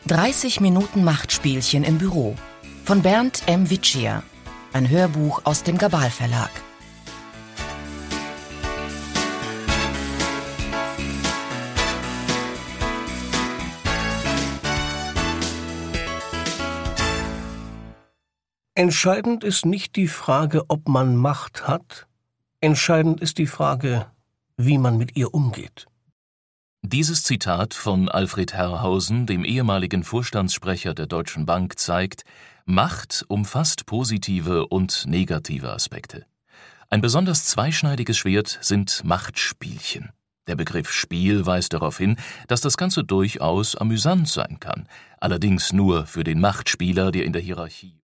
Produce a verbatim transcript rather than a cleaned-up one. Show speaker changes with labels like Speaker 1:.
Speaker 1: dreißig Minuten Machtspielchen im Büro von Bernd M. Witschier. Ein Hörbuch aus dem Gabal Verlag.
Speaker 2: Entscheidend ist nicht die Frage, ob man Macht hat. Entscheidend ist die Frage, wie man mit ihr umgeht.
Speaker 3: Dieses Zitat von Alfred Herrhausen, dem ehemaligen Vorstandssprecher der Deutschen Bank, zeigt, Macht umfasst positive und negative Aspekte. Ein besonders zweischneidiges Schwert sind Machtspielchen. Der Begriff Spiel weist darauf hin, dass das Ganze durchaus amüsant sein kann, allerdings nur für den Machtspieler, der in der Hierarchie